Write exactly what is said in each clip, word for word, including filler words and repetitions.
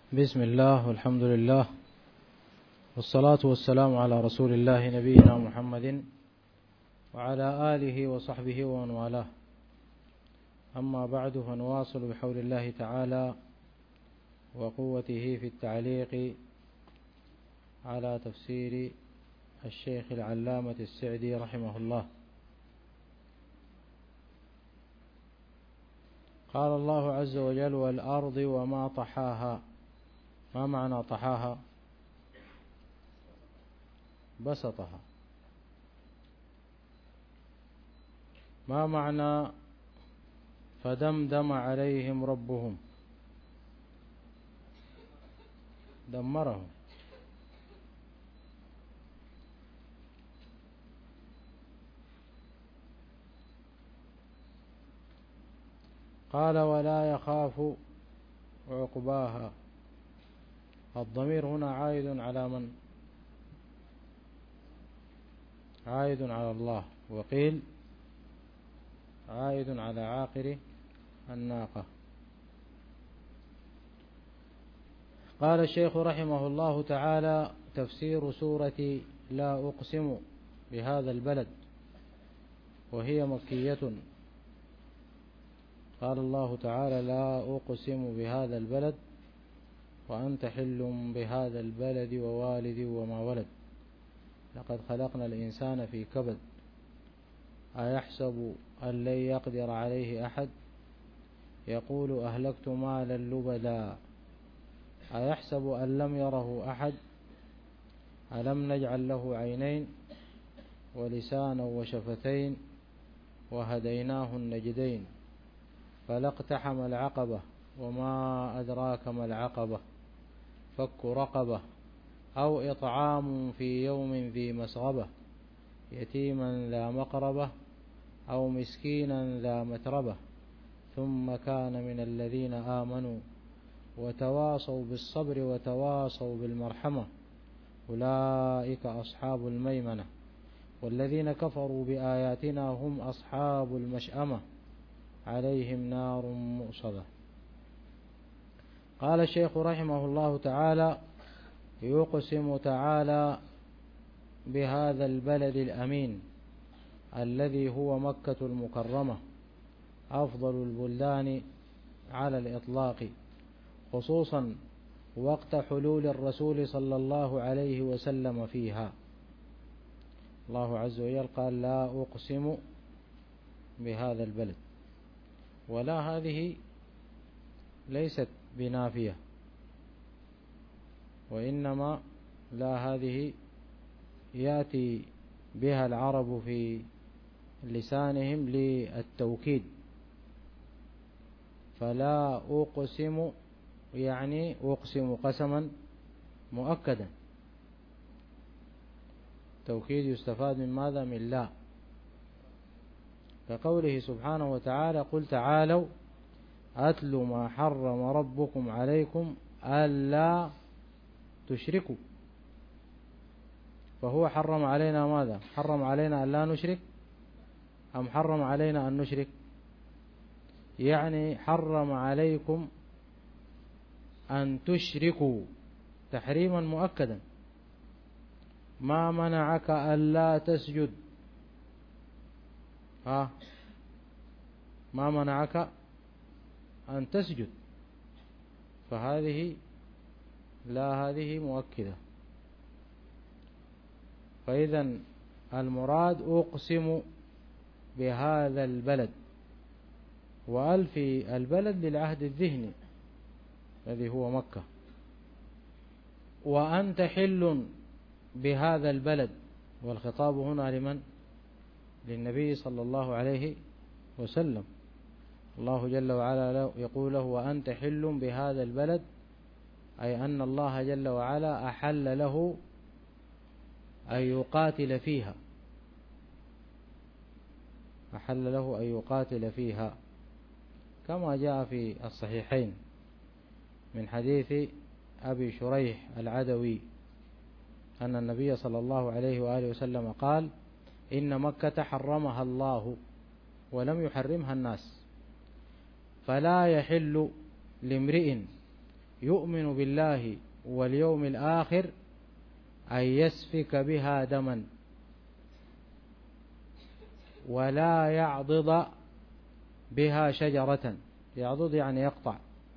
بسم الله والحمد لله والصلاة والسلام على رسول الله نبينا محمد وعلى آله وصحبه ومن والاه. أما بعد، فنواصل بحول الله تعالى وقوته في التعليق على تفسير الشيخ العلامة السعدي رحمه الله. قال الله عز وجل: والأرض وما طحاها. ما معنى طحاها؟ بسطها. ما معنى فدمدم عليهم ربهم؟ دمرهم. قال: ولا يخاف عقباها. الضمير هنا عائد على من؟ عائد على الله، وقيل عائد على عاقر الناقة. قال الشيخ رحمه الله تعالى: تفسير سورة لا أقسم بهذا البلد، وهي مكية. قال الله تعالى: لا أقسم بهذا البلد وأنت حل بهذا البلد ووالد وما ولد، لقد خلقنا الإنسان في كبد، أيحسب أن لن يقدر عليه أحد، يقول أهلكت مالا لبدا، أيحسب أن لم يره أحد، ألم نجعل له عينين ولسانا وشفتين وهديناه النجدين، فلا اقتحم العقبة وما أدراك ما العقبة، فك رقبة أو إطعام في يوم ذي مسغبة، يتيما ذا مقربة أو مسكينا ذا متربة، ثم كان من الذين آمنوا وتواصوا بالصبر وتواصوا بالمرحمة، أولئك أصحاب الميمنة، والذين كفروا بآياتنا هم أصحاب المشأمة، عليهم نار مؤصدة. قال الشيخ رحمه الله تعالى: يقسم تعالى بهذا البلد الأمين الذي هو مكة المكرمة، أفضل البلدان على الإطلاق، خصوصا وقت حلول الرسول صلى الله عليه وسلم فيها. الله عز وجل قال: لا أقسم بهذا البلد، ولا هذه ليست بنافية، وإنما لا هذه يأتي بها العرب في لسانهم للتوكيد، فلا أقسم يعني أقسم قسما مؤكدا. توكيد يستفاد من ماذا؟ من لا، كقوله سبحانه وتعالى: قل تعالوا أتل ما حرم ربكم عليكم ألا تشركوا. فهو حرم علينا ماذا؟ حرم علينا أن لا نشرك، أم حرم علينا أن نشرك؟ يعني حرم عليكم أن تشركوا تحريما مؤكدا. ما منعك ألا تسجد؟ ها ما منعك أن تسجد؟ فهذه لا، هذه مؤكدة. فإذا المراد أقسم بهذا البلد، وألف البلد للعهد الذهني الذي هو مكة، وأنت حل بهذا البلد، والخطاب هنا لمن؟ للنبي صلى الله عليه وسلم. الله جل وعلا يقول له: وأنت حل بهذا البلد، أي أن الله جل وعلا أحل له أن يقاتل فيها، أحل له أن يقاتل فيها، كما جاء في الصحيحين من حديث أبي شريح العدوي أن النبي صلى الله عليه وآله وسلم قال: إن مكة حرمها الله ولم يحرمها الناس، فلا يحل لامرئ يؤمن بالله واليوم الآخر أن يسفك بها دما ولا يعضد بها شجرة. يعضد يعني يقطع،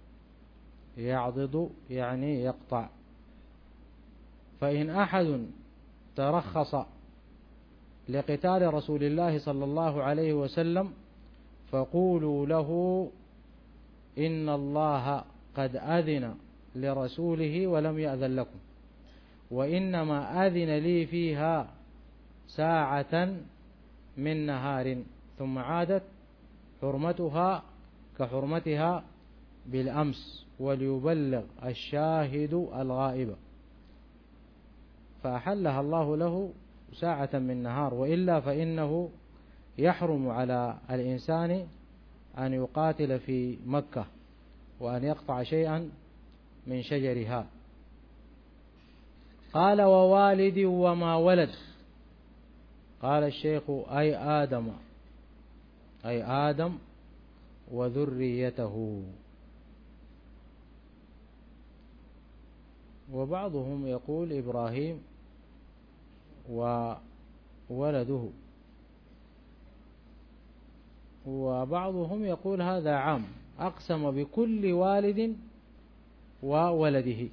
يعضد يعني يقطع. فإن أحد ترخص لقتال رسول الله صلى الله عليه وسلم فقولوا له إن الله قد أذن لرسوله ولم يأذن لكم، وإنما أذن لي فيها ساعة من نهار ثم عادت حرمتها كحرمتها بالأمس، وليبلغ الشاهد الغائب. فأحلها الله له ساعة من نهار، وإلا فإنه يحرم على الإنسان أن يقاتل في مكة وأن يقطع شيئا من شجرها. قال ووالد وما ولد. قال الشيخ أي آدم، أي آدم وذريته. وبعضهم يقول إبراهيم وولده، وبعضهم يقول هذا عام، أقسم بكل والد وولده.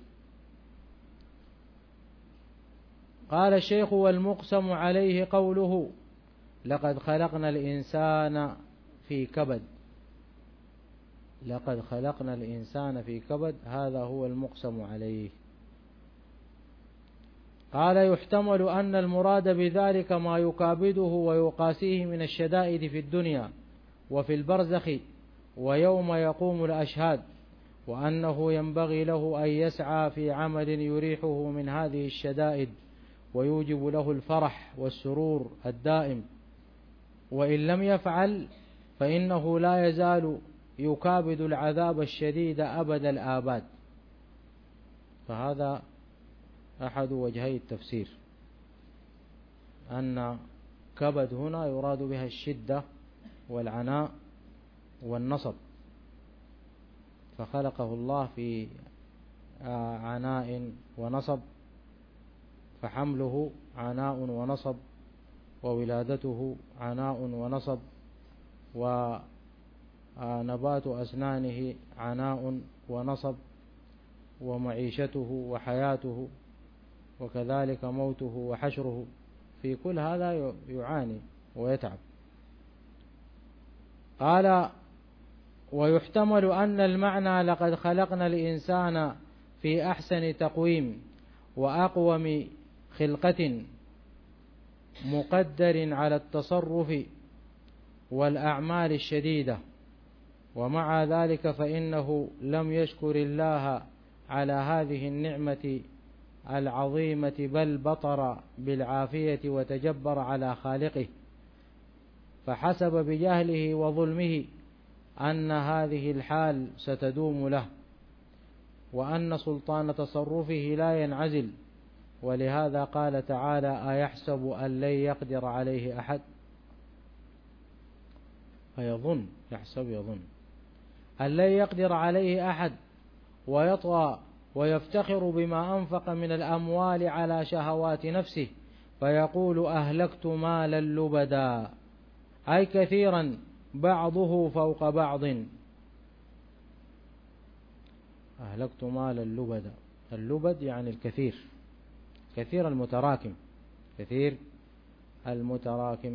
قال الشيخ والمقسم عليه قوله لقد خلقنا الإنسان في كبد. لقد خلقنا الإنسان في كبد، هذا هو المقسم عليه. قال يحتمل أن المراد بذلك ما يكابده ويقاسيه من الشدائد في الدنيا وفي البرزخ ويوم يقوم الأشهاد، وأنه ينبغي له أن يسعى في عمل يريحه من هذه الشدائد ويوجب له الفرح والسرور الدائم، وإن لم يفعل فإنه لا يزال يكابد العذاب الشديد أبد الآباد. فهذا أحد وجهي التفسير، أن كبد هنا يراد بها الشدة والعناء والنصب، فخلقه الله في عناء ونصب، فحمله عناء ونصب، وولادته عناء ونصب، ونبات أسنانه عناء ونصب، ومعيشته وحياته، وكذلك موته وحشره، في كل هذا يعاني ويتعب. قال ويحتمل أن المعنى لقد خلقنا الإنسان في أحسن تقويم وأقوم خلقة مقدر على التصرف والأعمال الشديدة، ومع ذلك فإنه لم يشكر الله على هذه النعمة العظيمة، بل بطر بالعافية وتجبر على خالقه، فحسب بجهله وظلمه أن هذه الحال ستدوم له، وأن سلطان تصرفه لا ينعزل، ولهذا قال تعالى أيحسب أن لن يقدر عليه أحد. فيظن، يحسب يظن أن لن يقدر عليه أحد، ويطغى ويفتخر بما أنفق من الأموال على شهوات نفسه، فيقول أهلكت مالا لبدا، أي كثيرا بعضه فوق بعض. أهلكت مالا لبدا، اللبد يعني الكثير، كثير المتراكم، كثير المتراكم.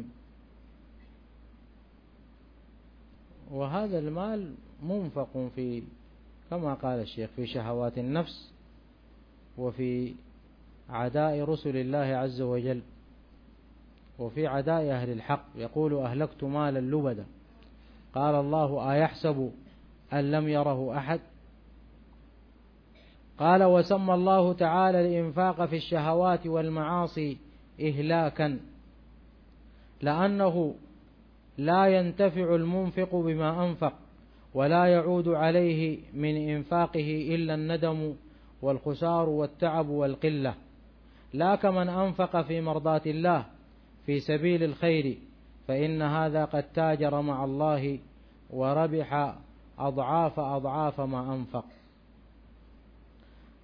وهذا المال منفق في، كما قال الشيخ، في شهوات النفس وفي عداء رسل الله عز وجل وفي عداء أهل الحق. يقول أهلكت مالا لبدا، قال الله أيحسب أن لم يره أحد. قال وسمى الله تعالى الإنفاق في الشهوات والمعاصي إهلاكا، لأنه لا ينتفع المنفق بما أنفق، ولا يعود عليه من إنفاقه إلا الندم والخسار والتعب والقلة، لا كمن أنفق في مرضاة الله في سبيل الخير، فإن هذا قد تاجر مع الله وربح أضعاف أضعاف ما أنفق.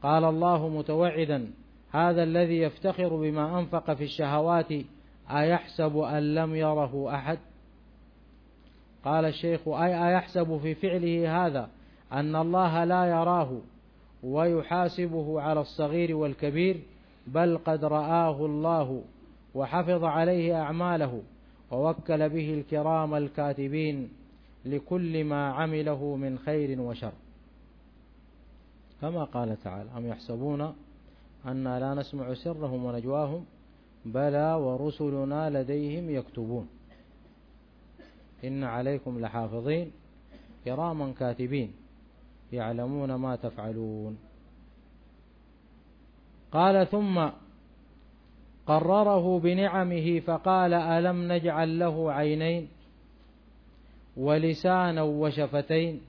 قال الله متوعدا: هذا الذي يفتخر بما أنفق في الشهوات أيحسب أن لم يره أحد؟ قال الشيخ: أي أيحسب في فعله هذا أن الله لا يراه ويحاسبه على الصغير والكبير؟ بل قد رآه الله وحفظ عليه أعماله ووكل به الكرام الكاتبين لكل ما عمله من خير وشر، كما قال تعالى: أم يحسبون أنا لا نسمع سرهم ونجواهم بلى ورسلنا لديهم يكتبون إن عليكم لحافظين كراما كاتبين يعلمون ما تفعلون. قال: ثم قرره بنعمه فقال: ألم نجعل له عينين ولسانا وشفتين؟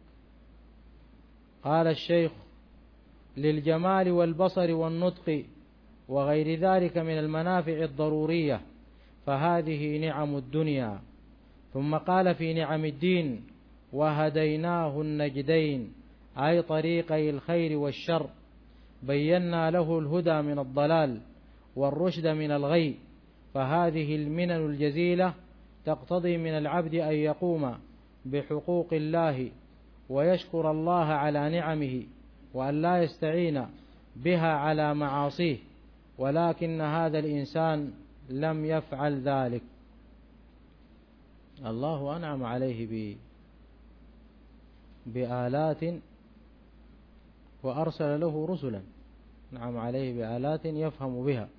قال الشيخ: للجمال والبصر والنطق وغير ذلك من المنافع الضرورية، فهذه نعم الدنيا. ثم قال في نعم الدين: وهديناه النجدين، أي طريقي الخير والشر، بينا له الهدى من الضلال والرشد من الغي. فهذه المنن الجزيلة تقتضي من العبد أن يقوم بحقوق الله ويشكر الله على نعمه، وأن لا يستعين بها على معاصيه، ولكن هذا الإنسان لم يفعل ذلك. الله أنعم عليه بآلات وأرسل له رسلا، نعم عليه بآلات يفهم بها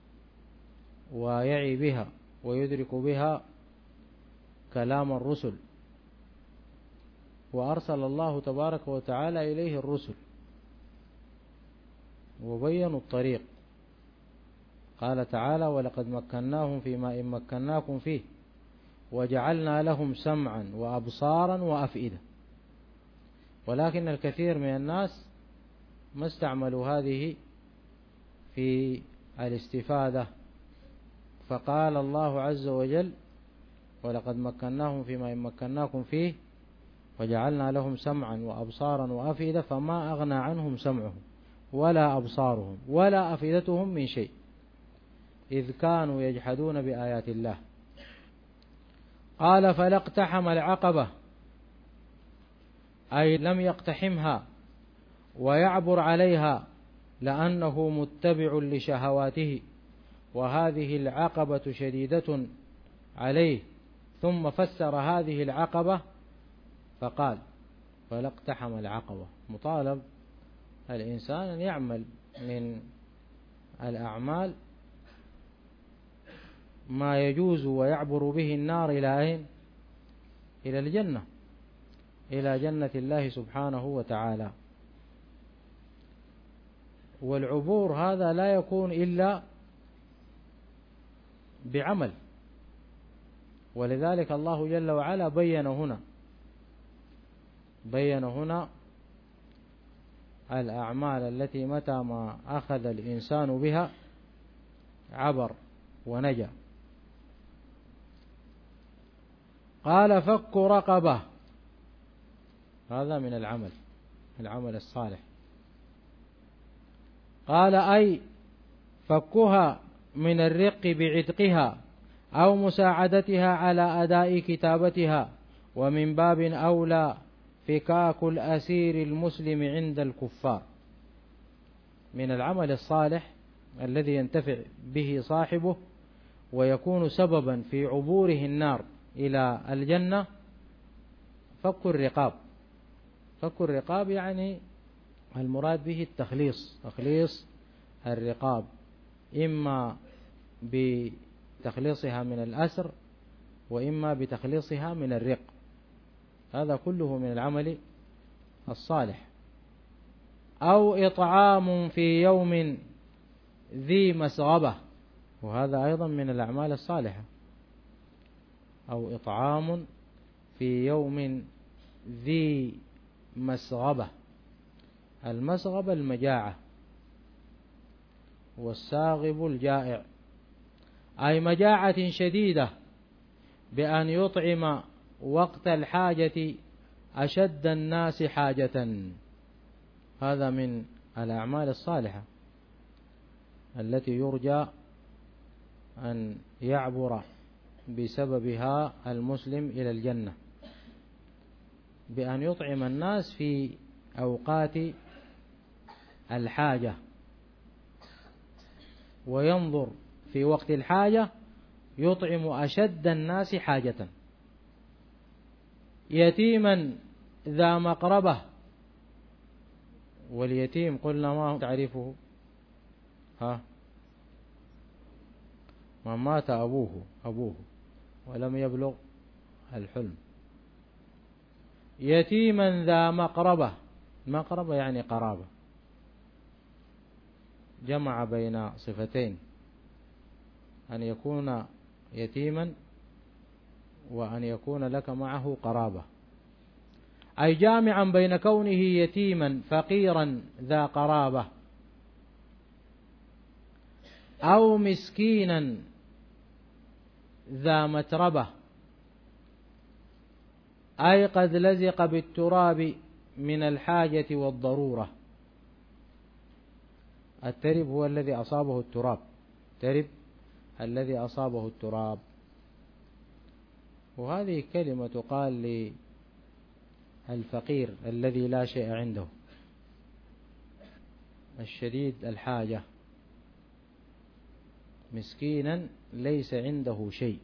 ويعي بها ويدرك بها كلام الرسل، وأرسل الله تبارك وتعالى إليه الرسل وبينوا الطريق. قال تعالى: ولقد مكناهم فيما إن مكناكم فيه وجعلنا لهم سمعا وأبصارا وأفئدة. ولكن الكثير من الناس ما استعملوا هذه في الاستفادة، فقال الله عز وجل: ولقد مكناهم فيما إن مكناكم فيه وجعلنا لهم سمعا وأبصارا وأفئدة فما أغنى عنهم سمعهم ولا أبصارهم ولا أفئدتهم من شيء إذ كانوا يجحدون بآيات الله. قال: فلا اقتحم العقبة، أي لم يقتحمها ويعبر عليها لأنه متبع لشهواته، وهذه العقبة شديدة عليه. ثم فسر هذه العقبة فقال: فلا اقتحم العقبة، مطالب الإنسان أن يعمل من الأعمال ما يجوز ويعبر به النار إلى أين؟ إلى الجنة، إلى جنة الله سبحانه وتعالى. والعبور هذا لا يكون إلا بعمل، ولذلك الله جل وعلا بين هنا بين هنا الأعمال التي متى ما أخذ الإنسان بها عبر ونجا. قال: فك رقبة، هذا من العمل العمل الصالح. قال: أي فكها من الرق بعتقها أو مساعدتها على أداء كتابتها، ومن باب أولى فكاك الأسير المسلم عند الكفار. من العمل الصالح الذي ينتفع به صاحبه ويكون سببا في عبوره النار إلى الجنة فك الرقاب. فك الرقاب يعني المراد به التخليص، تخليص الرقاب، إما بتخليصها من الأسر وإما بتخليصها من الرق، هذا كله من العمل الصالح. أو إطعام في يوم ذي مسغبة، وهذا أيضا من الأعمال الصالحة. أو إطعام في يوم ذي مسغبة، المسغبة المجاعة، والساغب الجائع، أي مجاعة شديدة بأن يطعم وقت الحاجة أشد الناس حاجة، هذا من الأعمال الصالحة التي يرجى أن يعبر بسببها المسلم إلى الجنة، بأن يطعم الناس في أوقات الحاجة، وينظر في وقت الحاجة يطعم أشد الناس حاجة، يتيما ذا مقربة. واليتيم قلنا ما هو تعريفه؟ ها من مات أبوه أبوه ولم يبلغ الحلم. يتيما ذا مقربة، مقربة يعني قرابة، جمع بين صفتين، أن يكون يتيما وأن يكون لك معه قرابة، أي جامعا بين كونه يتيما فقيرا ذا قرابة، أو مسكينا ذا متربة، أي قد لزق بالتراب من الحاجة والضرورة. الترب هو الذي أصابه التراب، ترب الذي أصابه التراب. وهذه كلمة تقال للفقير الذي لا شيء عنده، الشديد الحاجة، مسكينا ليس عنده شيء.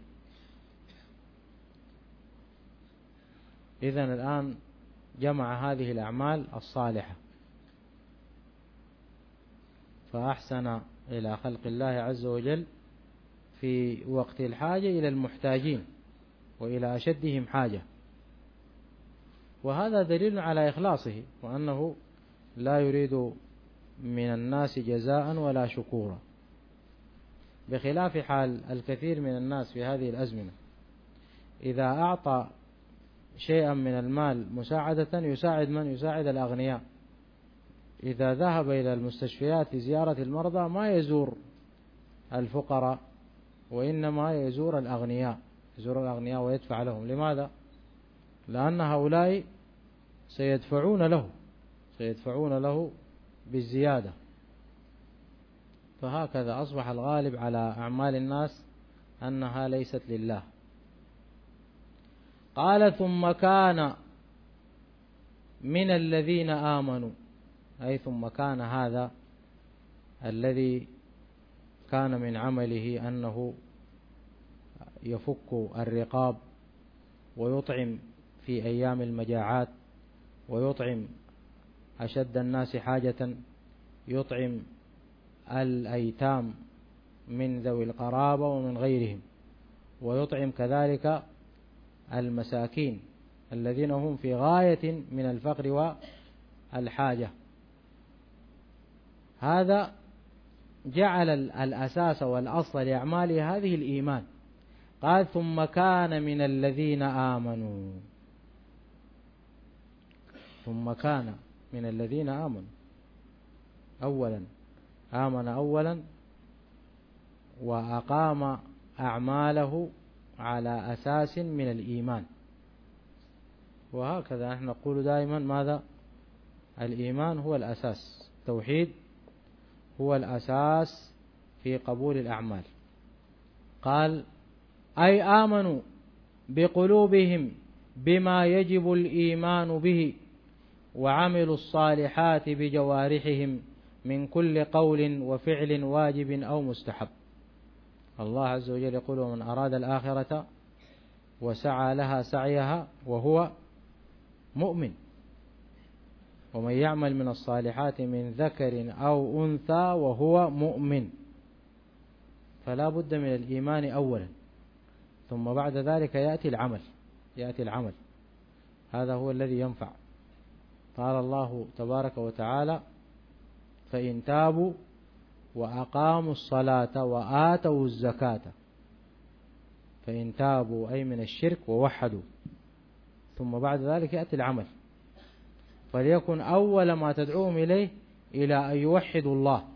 إذن الآن جمع هذه الأعمال الصالحة، فأحسن إلى خلق الله عز وجل في وقت الحاجة إلى المحتاجين وإلى أشدهم حاجة، وهذا دليل على إخلاصه، وأنه لا يريد من الناس جزاء ولا شكورا، بخلاف حال الكثير من الناس في هذه الأزمنة، إذا أعطى شيئا من المال مساعدة يساعد من؟ يساعد الأغنياء. إذا ذهب إلى المستشفيات لزيارة المرضى ما يزور الفقراء، وإنما يزور الأغنياء، يزور الأغنياء ويدفع لهم. لماذا؟ لأن هؤلاء سيدفعون له سيدفعون له بالزيادة. فهكذا أصبح الغالب على أعمال الناس أنها ليست لله. قال ثم كان من الذين آمنوا، أي ثم كان هذا الذي كان من عمله أنه يفك الرقاب ويطعم في أيام المجاعات، ويطعم أشد الناس حاجة، يطعم الأيتام من ذوي القرابة ومن غيرهم، ويطعم كذلك المساكين الذين هم في غاية من الفقر والحاجة. هذا جعل الأساس والأصل لأعمال هذه الإيمان. قال ثم كان من الذين آمنوا، ثم كان من الذين آمنوا، أولا آمن أولا وأقام أعماله على أساس من الإيمان. وهكذا نحن نقول دائما ماذا؟ الإيمان هو الأساس، التوحيد هو الأساس في قبول الأعمال. قال أي آمنوا بقلوبهم بما يجب الإيمان به، وعملوا الصالحات بجوارحهم من كل قول وفعل واجب أو مستحب. الله عز وجل يقول ومن أراد الآخرة وسعى لها سعيها وهو مؤمن، ومن يعمل من الصالحات من ذكر أو أنثى وهو مؤمن. فلا بد من الإيمان أولا، ثم بعد ذلك يأتي العمل يأتي العمل هذا هو الذي ينفع. قال الله تبارك وتعالى فإن تابوا وأقاموا الصلاة وآتوا الزكاة. فإن تابوا أي من الشرك ووحدوا، ثم بعد ذلك يأتي العمل. فليكن أول ما تدعوهم إليه إلى أن يوحدوا الله،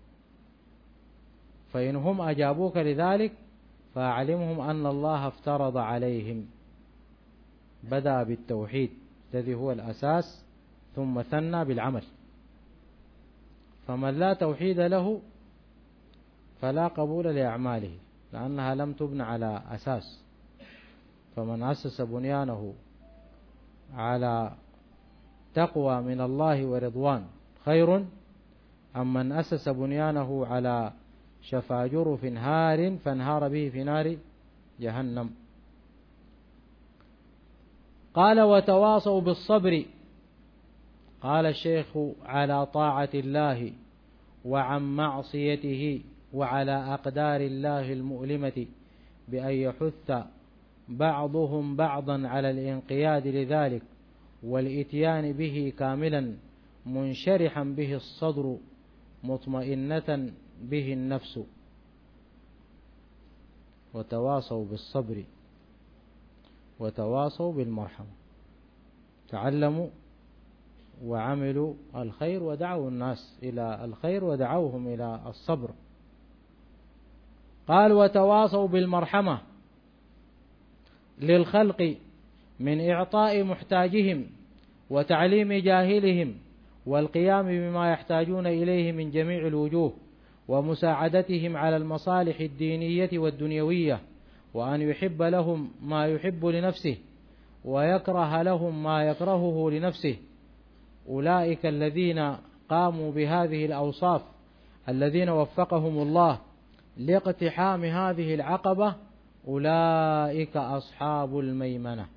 فإن هم أجابوك لذلك فأعلمهم أن الله افترض عليهم. بدأ بالتوحيد الذي هو الأساس، ثم ثنى بالعمل. فمن لا توحيد له فلا قبول لأعماله، لأنها لم تبنى على أساس. فمن أسس بنيانه على تقوى من الله ورضوان خير أم من أسس بنيانه على شفا جرف هار فانهار به في نار جهنم. قال وتواصوا بالصبر. قال الشيخ على طاعة الله وعن معصيته وعلى أقدار الله المؤلمة، بأن يحث بعضهم بعضا على الانقياد لذلك والإتيان به كاملا منشرحا به الصدر مطمئنة به النفس. وتواصوا بالصبر وتواصوا بالمرحمة، تعلموا وعملوا الخير ودعوا الناس إلى الخير ودعوهم إلى الصبر. قال وتواصوا بالمرحمة للخلق من إعطاء محتاجهم وتعليم جاهلهم والقيام بما يحتاجون إليه من جميع الوجوه ومساعدتهم على المصالح الدينية والدنيوية، وأن يحب لهم ما يحب لنفسه ويكره لهم ما يكرهه لنفسه. أولئك الذين قاموا بهذه الأوصاف الذين وفقهم الله لاقتحام هذه العقبة أولئك أصحاب الميمنة،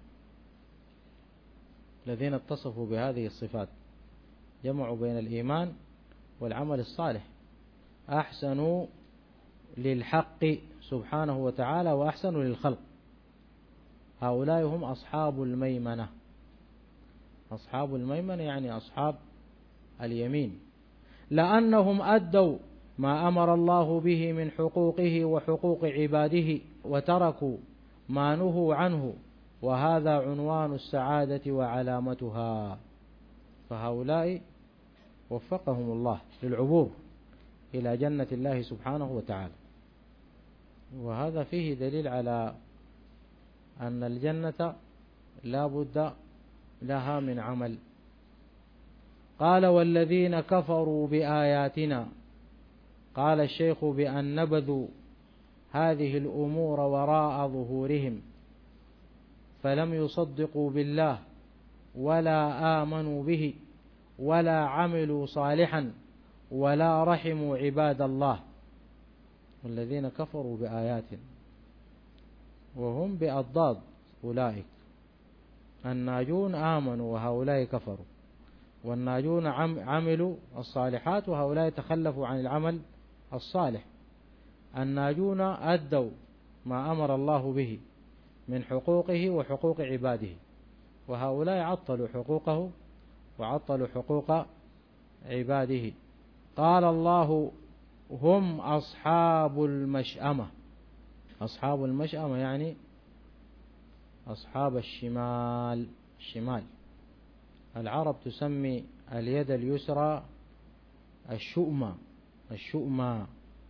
الذين اتصفوا بهذه الصفات، جمعوا بين الإيمان والعمل الصالح، أحسنوا للحق سبحانه وتعالى وأحسنوا للخلق. هؤلاء هم أصحاب الميمنة. أصحاب الميمنة يعني أصحاب اليمين، لأنهم أدوا ما أمر الله به من حقوقه وحقوق عباده وتركوا ما نهوا عنه، وهذا عنوان السعادة وعلامتها. فهؤلاء وفقهم الله للعبور إلى جنة الله سبحانه وتعالى، وهذا فيه دليل على أن الجنة لا بد لها من عمل. قال والذين كفروا بآياتنا. قال الشيخ بأن نبذوا هذه الأمور وراء ظهورهم فلم يصدقوا بالله ولا آمنوا به ولا عملوا صالحا ولا رحموا عباد الله. والذين كفروا بآياتنا وهم بأضداد أولئك. الناجون آمنوا وهؤلاء كفروا، والناجون عملوا الصالحات وهؤلاء تخلفوا عن العمل الصالح. الناجون أدوا ما أمر الله به من حقوقه وحقوق عباده، وهؤلاء عطلوا حقوقه وعطلوا حقوق عباده. قال الله هم أصحاب المشأمة. أصحاب المشأمة يعني أصحاب الشمال. الشمال العرب تسمي اليد اليسرى الشؤمة. الشؤمة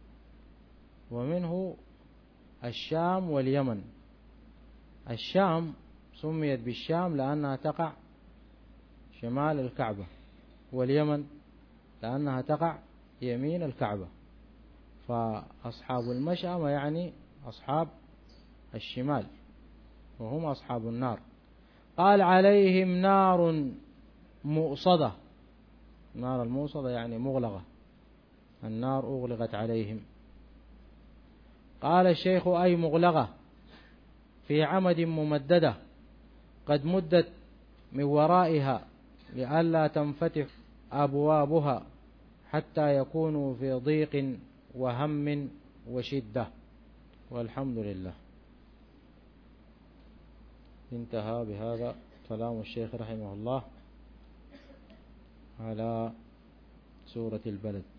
ومنه الشام واليمن. الشام سميت بالشام لأنها تقع شمال الكعبة، واليمن لأنها تقع يمين الكعبة. فأصحاب المشأمة يعني أصحاب الشمال وهم أصحاب النار. قال عليهم نار مؤصدة. نار المؤصدة يعني مغلقة، النار أغلقت عليهم. قال الشيخ أي مغلقة في عمد ممددة قد مدت من ورائها لئلا تنفتح أبوابها حتى يكونوا في ضيق وهم وشدة. والحمد لله. انتهى بهذا كلام الشيخ رحمه الله على سورة البلد.